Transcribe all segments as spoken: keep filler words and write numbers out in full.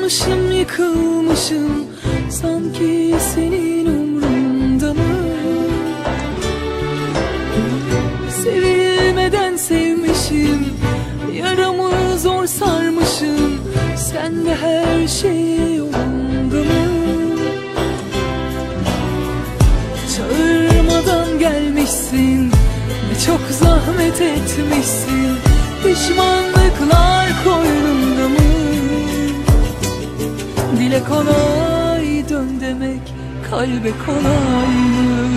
Yıkılmışım yıkılmışım, sanki senin umrunda mı? Sevilmeden sevmişim, yaramı zor sarmışım. Sen de her şey yolunda mı? Çağırmadan gelmişsin, ne çok zahmet etmişsin. Pişmanlıklar koynunda mı? Dile kolay dön demek, kalbe kolay mı?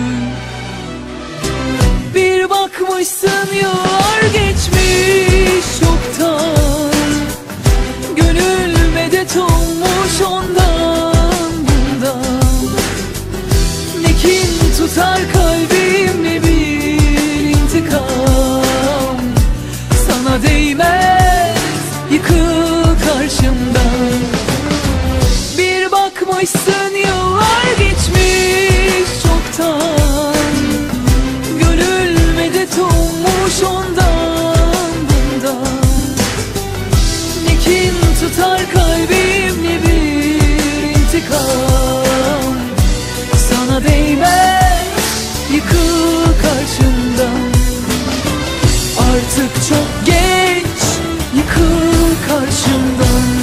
Bir bakmışsın yıllar geçmiş çoktan, gönül medet olmuş ondan bundan. Ne kin tutar kalbim ne bir intikam. Sana değmez, yıkıl karşımdan. Bir bakmışsın yıllar geçmiş çoktan, gönül medet olmuş ondan bundan. Ne kin tutar kalbim ne bir intikam. Sana değmez, yıkıl karşımdan. Artık çok geç, yıkıl karşımdan.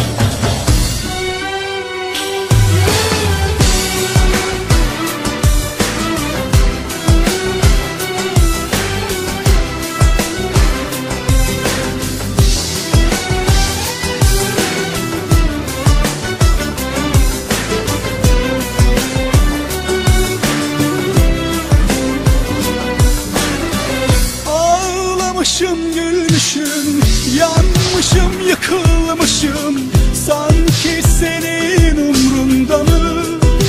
Ağlamışım, gülmüşüm, yanmışım, yıkılmışım. Sanki senin umrunda mı?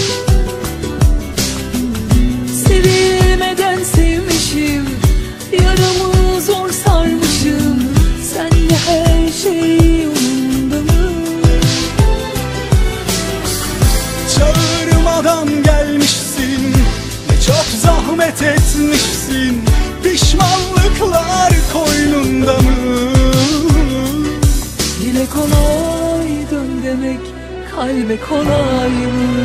Sevilmeden sevmişim, yaramı zor sarmışım. Sen de her şey yolunda mı? Çağırmadan gelmişsin, ne çok zahmet etmişsin. Pişmanlıklar koynunda mı? Dile kolay dön demek, kalbe kolay mı?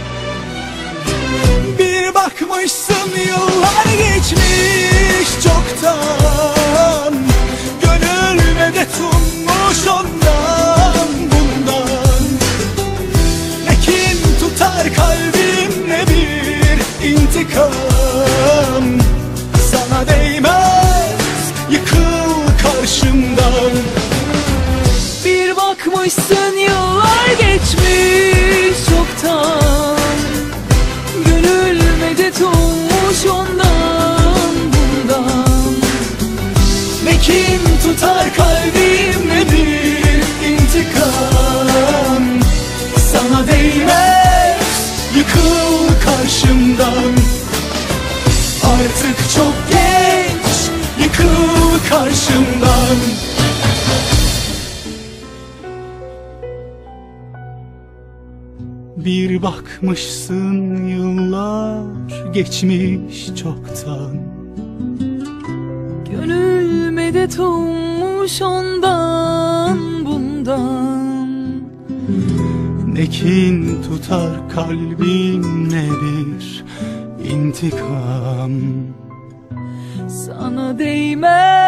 Bir bakmışsın yıllar geçmiş çoktan, gönül medet ummuş ondan bundan. Ne kin tutar kalbim ne bir intikam. Sana değmez, yıkıl karşımdan. Bir bakmışsın yıllar geçmiş çoktan, gönül medet olmuş ondan bundan. Ne kin tutar kalbim ne bir intikam. Sana değmez, yıkıl karşımdan. Artık çok geç, yıkıl karşımdan. Bir bakmışsın yıllar geçmiş çoktan, gönül medet olmuş ondan bundan. ne kin tutar kalbin ne bir intikam. Sana değmez,